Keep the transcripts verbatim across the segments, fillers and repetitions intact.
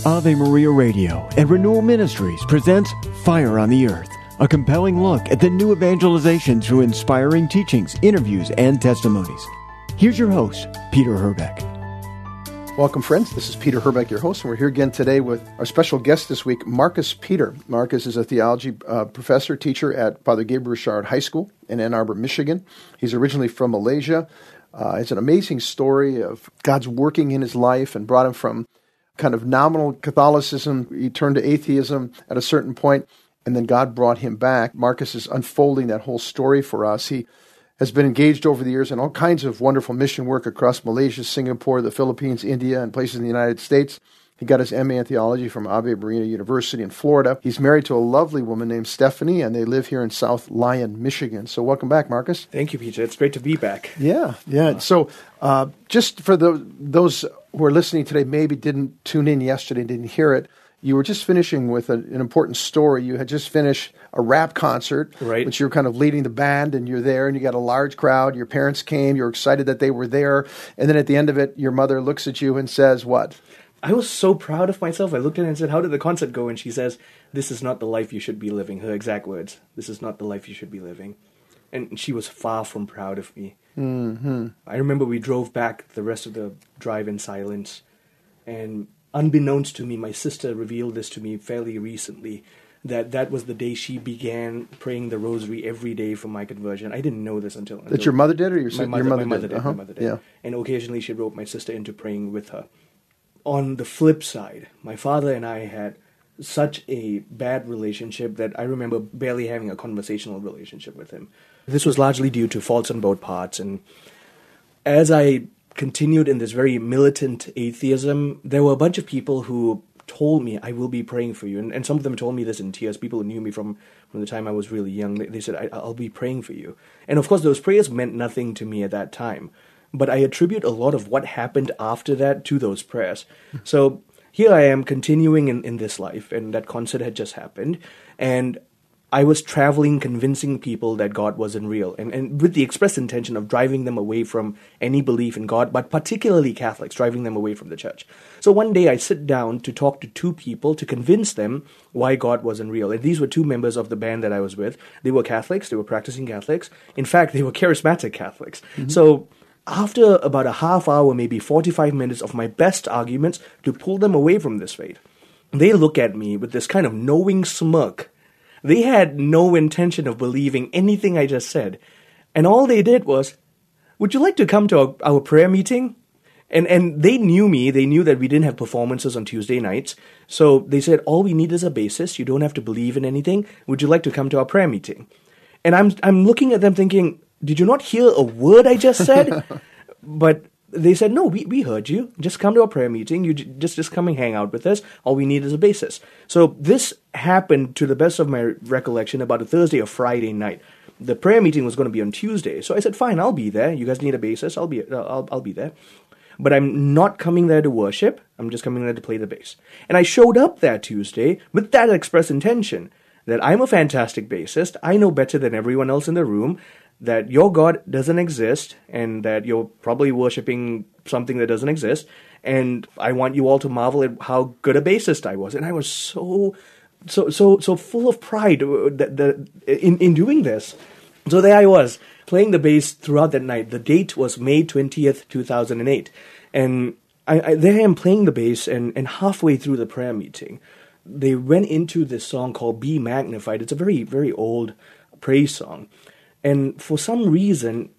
Ave Maria Radio and Renewal Ministries presents Fire on the Earth, a compelling look at the new evangelization through inspiring teachings, interviews, and testimonies. Here's your host, Peter Herbeck. Welcome, friends. This is Peter Herbeck, your host, and we're here again today with our special guest this week, Marcus Peter. Marcus is a theology uh, professor, teacher at Father Gabriel Richard High School in Ann Arbor, Michigan. He's originally from Malaysia. Uh, it's an amazing story of God's working in his life and brought him from kind of nominal Catholicism. He turned to atheism at a certain point, and then God brought him back. Marcus is unfolding that whole story for us. He has been engaged over the years in all kinds of wonderful mission work across Malaysia, Singapore, the Philippines, India, and places in the United States. He got his M A in theology from Ave Maria University in Florida. He's married to a lovely woman named Stephanie, and they live here in South Lyon, Michigan. So welcome back, Marcus. Thank you, Peter. It's great to be back. Yeah, yeah. So uh, just for the, those who are listening today, maybe didn't tune in yesterday, didn't hear it, you were just finishing with a, an important story. You had just finished a rap concert, right, which you're kind of leading the band, and you're there, and you got a large crowd. Your parents came. You're excited that they were there. And then at the end of it, your mother looks at you and says, what? I was so proud of myself. I looked at her and said, how did the concert go? And she says, this is not the life you should be living. Her exact words. This is not the life you should be living. And she was far from proud of me. Mm-hmm. I remember we drove back the rest of the drive in silence. And unbeknownst to me, my sister revealed this to me fairly recently, that that was the day she began praying the rosary every day for my conversion. I didn't know this until... until that your mother did, or your, my mother, your mother, my mother did? did? Uh-huh. My mother did. Yeah. And occasionally she wrote my sister into praying with her. On the flip side, my father and I had such a bad relationship that I remember barely having a conversational relationship with him. This was largely due to faults on both parts. And as I continued in this very militant atheism, there were a bunch of people who told me, I will be praying for you. And, and some of them told me this in tears. People who knew me from, from the time I was really young, they, they said, I, I'll be praying for you. And of course, those prayers meant nothing to me at that time. But I attribute a lot of what happened after that to those prayers. So here I am continuing in, in this life, and that concert had just happened. And I was traveling, convincing people that God wasn't real, and, and with the express intention of driving them away from any belief in God, but particularly Catholics, driving them away from the church. So one day I sit down to talk to two people to convince them why God wasn't real. And these were two members of the band that I was with. They were Catholics. They were practicing Catholics. In fact, they were charismatic Catholics. Mm-hmm. So after about a half hour, maybe forty-five minutes of my best arguments to pull them away from this faith, they look at me with this kind of knowing smirk. They had no intention of believing anything I just said. And all they did was, would you like to come to our, our prayer meeting? And and they knew me. They knew that we didn't have performances on Tuesday nights. So they said, all we need is a bassist. You don't have to believe in anything. Would you like to come to our prayer meeting? And I'm I'm looking at them thinking, did you not hear a word I just said? But they said, no, we, we heard you. Just come to our prayer meeting. You j- just, just come and hang out with us. All we need is a bassist. So this happened, to the best of my recollection, about a Thursday or Friday night. The prayer meeting was going to be on Tuesday. So I said, fine, I'll be there. You guys need a bassist? I'll be, uh, I'll, I'll be there. But I'm not coming there to worship. I'm just coming there to play the bass. And I showed up that Tuesday with that express intention that I'm a fantastic bassist. I know better than everyone else in the room that your God doesn't exist, and that you're probably worshiping something that doesn't exist, and I want you all to marvel at how good a bassist I was. And I was so, so, so, so full of pride that, that, in, in doing this. So there I was, playing the bass throughout that night. The date was May twentieth, two thousand eight. And I, I, there I am playing the bass, and, and halfway through the prayer meeting, they went into this song called Be Magnified. It's a very, very old praise song. And for some reason,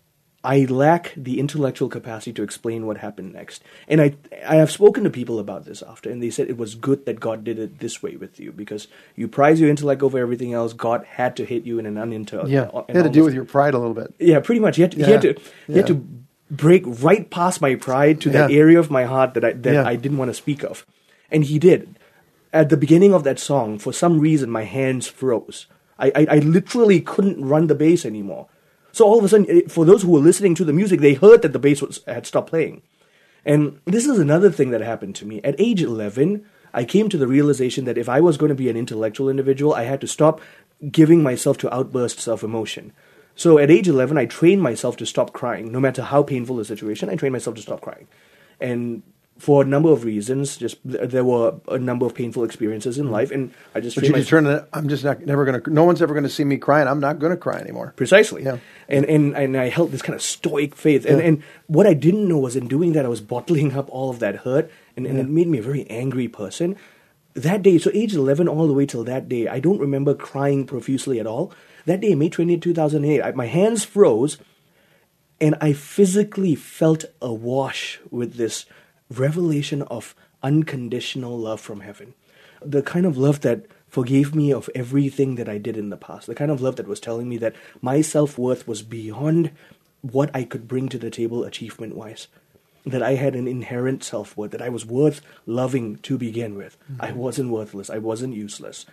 I lack the intellectual capacity to explain what happened next. And I I have spoken to people about this after, and they said it was good that God did it this way with you, because you prize your intellect over everything else. God had to hit you in an unintellectual... Yeah, uh, he had to deal with your pride a little bit. Yeah, pretty much. He had to, yeah. he had to, he yeah. had to break right past my pride to that yeah. area of my heart that I that yeah. I didn't want to speak of. And he did. At the beginning of that song, for some reason, my hands froze. I, I, I literally couldn't run the bass anymore. So all of a sudden, for those who were listening to the music, they heard that the bass was, had stopped playing. And this is another thing that happened to me. At age eleven, I came to the realization that if I was going to be an intellectual individual, I had to stop giving myself to outbursts of emotion. So at age eleven, I trained myself to stop crying. No matter how painful the situation, I trained myself to stop crying. And for a number of reasons. Just th- there were a number of painful experiences in life, and I just But trained you myself- determined that I'm just not never going to. No one's ever going to see me crying. I'm not going to cry anymore. Precisely. Yeah. And, and and I held this kind of stoic faith. And, Yeah. and what I didn't know was in doing that, I was bottling up all of that hurt, and, and Yeah. it made me a very angry person. That day, so age eleven all the way till that day, I don't remember crying profusely at all. That day, May twentieth, two thousand eight, I, my hands froze, and I physically felt awash with this revelation of unconditional love from heaven. The kind of love that forgave me of everything that I did in the past. The kind of love that was telling me that my self-worth was beyond what I could bring to the table achievement-wise. That I had an inherent self-worth, that I was worth loving to begin with. Mm-hmm. I wasn't worthless. I wasn't useless.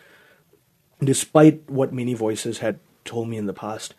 Despite what many voices had told me in the past.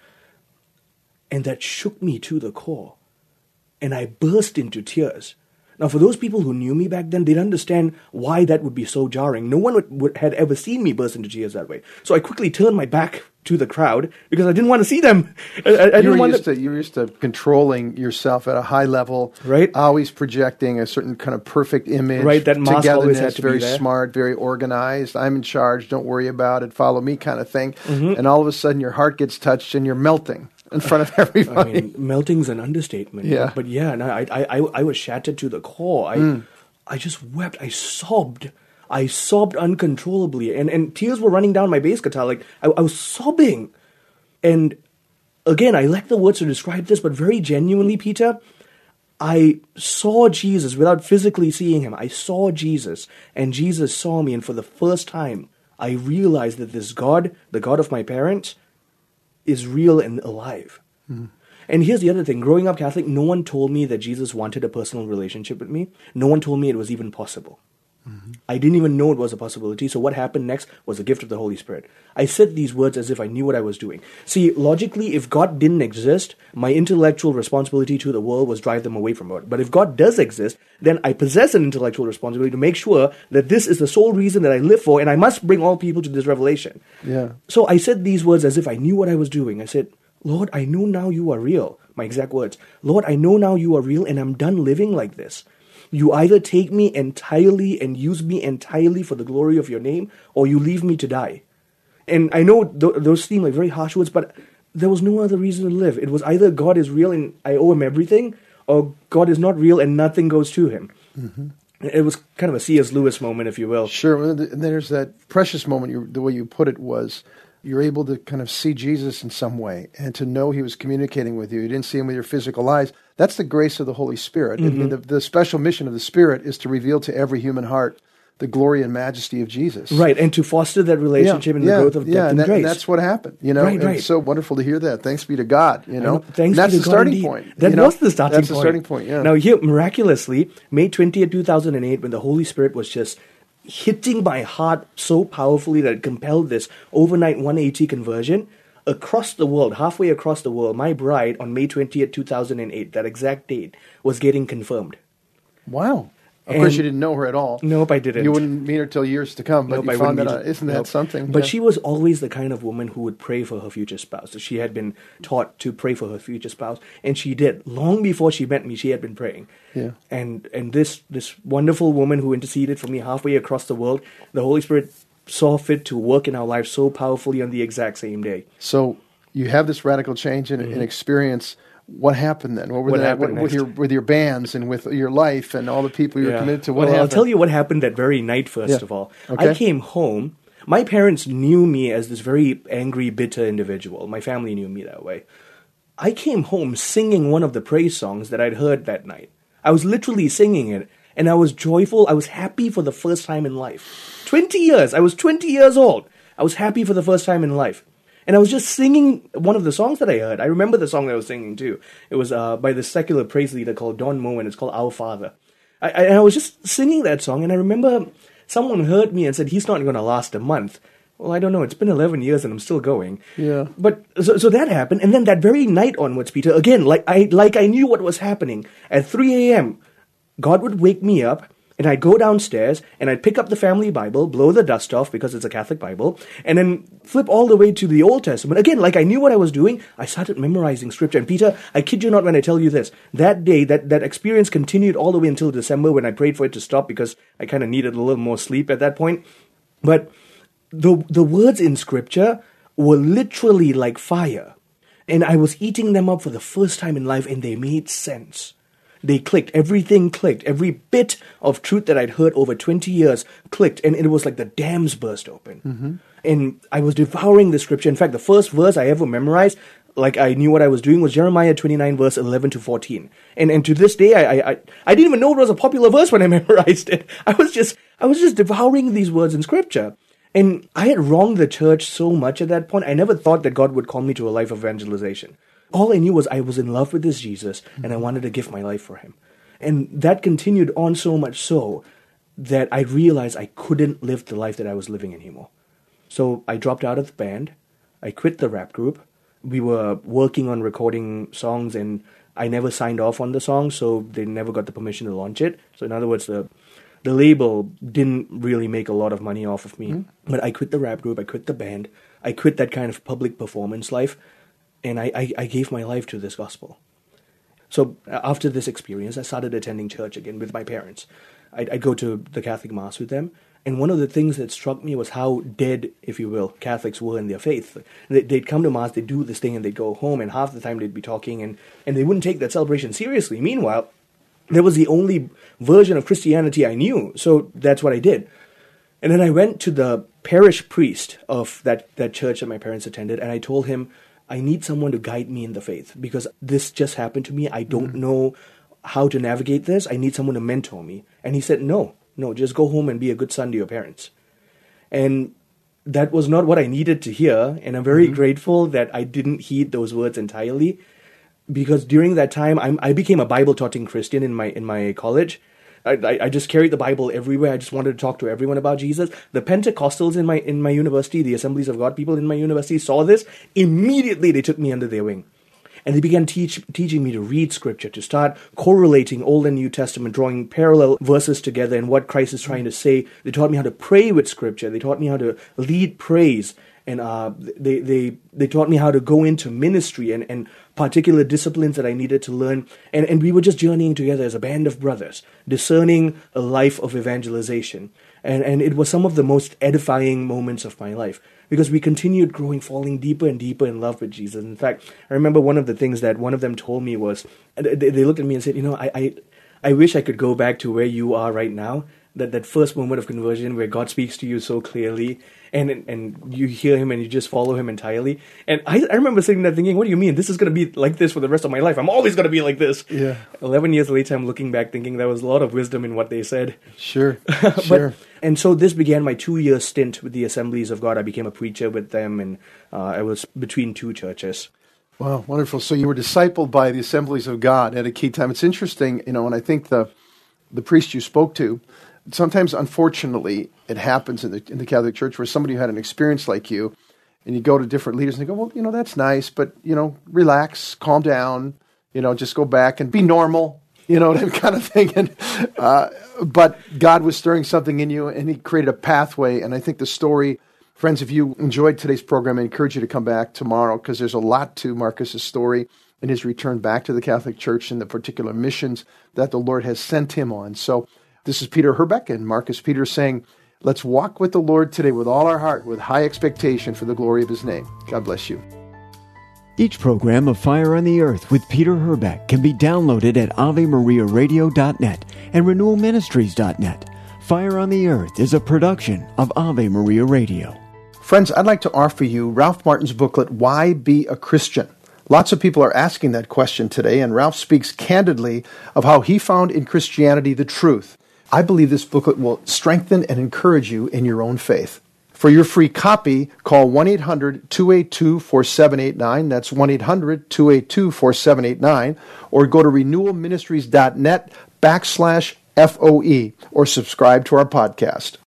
And that shook me to the core. And I burst into tears. Now, for those people who knew me back then, they'd understand why that would be so jarring. No one would, would, had ever seen me burst into tears that way. So I quickly turned my back to the crowd because I didn't want to see them. I, I, I you, didn't were want used to... to, you were used to controlling yourself at a high level, Right. Always projecting a certain kind of perfect image. Right, that mask always had to be very there. smart, very organized. I'm in charge. Don't worry about it. Follow me, kind of thing. Mm-hmm. And all of a sudden, your heart gets touched and you're melting in front of everybody. I mean, melting's an understatement. Yeah. But yeah, no, I, I, I, I was shattered to the core. I, mm. I just wept. I sobbed. I sobbed uncontrollably, and and tears were running down my bass guitar. Like I, I was sobbing, and again, I lack the words to describe this, but very genuinely, Peter, I saw Jesus without physically seeing him. I saw Jesus, and Jesus saw me, and for the first time, I realized that this God, the God of my parents, is real and alive. Mm. And here's the other thing. Growing up Catholic, no one told me that Jesus wanted a personal relationship with me. No one told me it was even possible. Mm-hmm. I didn't even know it was a possibility. So what happened next was the gift of the Holy Spirit. I said these words as if I knew what I was doing. See, logically, if God didn't exist, my intellectual responsibility to the world was drive them away from God. But if God does exist, then I possess an intellectual responsibility to make sure that this is the sole reason that I live for, and I must bring all people to this revelation. Yeah. So I said these words as if I knew what I was doing. I said, Lord, I know now you are real. My exact words. Lord, I know now you are real, and I'm done living like this. You either take me entirely and use me entirely for the glory of your name, or you leave me to die. And I know th- those seem like very harsh words, but there was no other reason to live. It was either God is real and I owe him everything, or God is not real and nothing goes to him. Mm-hmm. It was kind of a C S Lewis moment, if you will. Sure. And then there's that precious moment, you, the way you put it was, you're able to kind of see Jesus in some way and to know he was communicating with you. You didn't see him with your physical eyes. That's the grace of the Holy Spirit. Mm-hmm. I mean, the, the special mission of the Spirit is to reveal to every human heart the glory and majesty of Jesus. Right, and to foster that relationship yeah, and yeah, the growth of depth yeah, and, and that, grace. And that's what happened. You know, right, and right. It's so wonderful to hear that. Thanks be to God. You know, know thanks and that's be the to starting God indeed. point. That you know? was the starting that's point. That's the starting point. Yeah. Now here, miraculously, May twentieth, two thousand eight, when the Holy Spirit was just hitting my heart so powerfully that it compelled this overnight one eighty conversion. Across the world, halfway across the world, my bride on May twentieth, two thousand eight, that exact date, was getting confirmed. Wow. Of And course, you didn't know her at all. Nope, I didn't. You wouldn't meet her till years to come, but Nope, you I found that wouldn't out. meet Isn't her. that Nope. something? But Yeah. she was always the kind of woman who would pray for her future spouse. She had been taught to pray for her future spouse, and she did. Long before she met me, she had been praying. Yeah. And and this this wonderful woman who interceded for me halfway across the world, the Holy Spirit saw fit to work in our lives so powerfully on the exact same day. So you have this radical change in, Mm-hmm. in experience. What happened then? What were What the, happened what, with next? your with your bands and with your life and all the people you were committed to? What well, happened? I'll tell you what happened that very night, first Yeah. of all. Okay. I came home. My parents knew me as this very angry, bitter individual. My family knew me that way. I came home singing one of the praise songs that I'd heard that night. I was literally singing it, and I was joyful. I was happy for the first time in life. twenty years. I was twenty years old. I was happy for the first time in life. And I was just singing one of the songs that I heard. I remember the song that I was singing too. It was uh, by this secular praise leader called Don Moe, and it's called Our Father. I, I, and I was just singing that song, and I remember someone heard me and said, he's not going to last a month. Well, I don't know. It's been eleven years and I'm still going. Yeah. But so, so that happened. And then that very night onwards, Peter, again, like I, like I knew what was happening. At three a.m., God would wake me up And I'd go downstairs, and I'd pick up the family Bible, blow the dust off because it's a Catholic Bible, and then flip all the way to the Old Testament. Again, like I knew what I was doing, I started memorizing Scripture. And Peter, I kid you not when I tell you this, that day, that, that experience continued all the way until December when I prayed for it to stop because I kind of needed a little more sleep at that point. But the the words in Scripture were literally like fire. And I was eating them up for the first time in life, and they made sense. They clicked. Everything clicked. Every bit of truth that I'd heard over twenty years clicked. And it was like the dams burst open. Mm-hmm. And I was devouring the Scripture. In fact, the first verse I ever memorized, like I knew what I was doing, was Jeremiah twenty-nine, verse eleven to fourteen. And and to this day, I, I I didn't even know it was a popular verse when I memorized it. I was just I was just devouring these words in Scripture. And I had wronged the church so much at that point, I never thought that God would call me to a life of evangelization. All I knew was I was in love with this Jesus, and I wanted to give my life for him. And that continued on so much so that I realized I couldn't live the life that I was living anymore. So I dropped out of the band. I quit the rap group. We were working on recording songs, and I never signed off on the song, so they never got the permission to launch it. So in other words, the the label didn't really make a lot of money off of me. Mm. But I quit the rap group. I quit the band. I quit that kind of public performance life. And I, I, I gave my life to this gospel. So after this experience, I started attending church again with my parents. I'd, I'd go to the Catholic Mass with them. And one of the things that struck me was how dead, if you will, Catholics were in their faith. They'd come to Mass, they'd do this thing, and they'd go home, and half the time they'd be talking, and, and they wouldn't take that celebration seriously. Meanwhile, that was the only version of Christianity I knew, so that's what I did. And then I went to the parish priest of that, that church that my parents attended, and I told him, I need someone to guide me in the faith because this just happened to me. I don't mm-hmm. know how to navigate this. I need someone to mentor me. And he said, no, no, just go home and be a good son to your parents. And that was not what I needed to hear. And I'm very mm-hmm. grateful that I didn't heed those words entirely because during that time, I'm, I became a Bible-taughting Christian in my in my college. I, I just carried the Bible everywhere. I just wanted to talk to everyone about Jesus. The Pentecostals in my in my university, the Assemblies of God people in my university saw this. Immediately, they took me under their wing. And they began teach, teaching me to read Scripture, to start correlating Old and New Testament, drawing parallel verses together and what Christ is trying to say. They taught me how to pray with Scripture. They taught me how to lead praise. And uh, they, they they taught me how to go into ministry and, and particular disciplines that I needed to learn. And, and we were just journeying together as a band of brothers, discerning a life of evangelization. And, and it was some of the most edifying moments of my life because we continued growing, falling deeper and deeper in love with Jesus. In fact, I remember one of the things that one of them told me was, they, they looked at me and said, you know, I, I, I wish I could go back to where you are right now. That, that first moment of conversion where God speaks to you so clearly and and you hear him and you just follow him entirely. And I, I remember sitting there thinking, what do you mean? This is going to be like this for the rest of my life. I'm always going to be like this. Yeah. Eleven years later, I'm looking back thinking there was a lot of wisdom in what they said. Sure, but, sure. And so this began my two-year stint with the Assemblies of God. I became a preacher with them, and uh, I was between two churches. Wow, wonderful. So you were discipled by the Assemblies of God at a key time. It's interesting, you know, and I think the the priest you spoke to, sometimes, unfortunately, it happens in the in the Catholic Church where somebody who had an experience like you, and you go to different leaders and they go, well, you know, that's nice, but, you know, relax, calm down, you know, just go back and be normal, you know, that kind of thing. And, uh, but God was stirring something in you, and he created a pathway. And I think the story, friends, if you enjoyed today's program, I encourage you to come back tomorrow because there's a lot to Marcus's story and his return back to the Catholic Church and the particular missions that the Lord has sent him on. So this is Peter Herbeck and Marcus Peter saying, let's walk with the Lord today with all our heart, with high expectation for the glory of his name. God bless you. Each program of Fire on the Earth with Peter Herbeck can be downloaded at ave maria radio dot net and renewal ministries dot net. Fire on the Earth is a production of Ave Maria Radio. Friends, I'd like to offer you Ralph Martin's booklet, Why Be a Christian? Lots of people are asking that question today, and Ralph speaks candidly of how he found in Christianity the truth. I believe this booklet will strengthen and encourage you in your own faith. For your free copy, call one eight hundred two eight two four seven eight nine. That's one eight hundred two eight two four seven eight nine. Or go to renewal ministries dot net backslash F O E or subscribe to our podcast.